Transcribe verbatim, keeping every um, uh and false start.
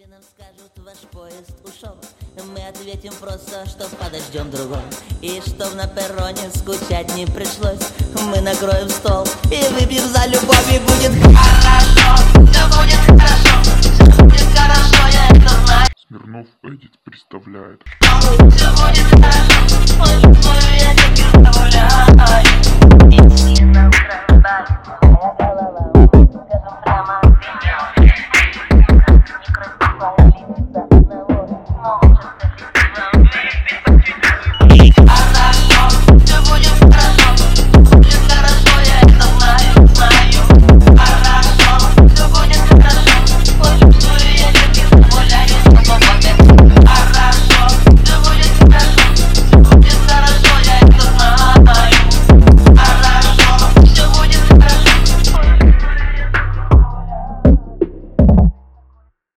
нам скажут, ваш поезд ушел, мы ответим просто, что подождем другой. И чтоб на перроне скучать не пришлось, мы накроем стол и выпьем за любовь, и будет хорошо, все будет хорошо, все будет хорошо, я это знаю. Смирнов Эдит представляет.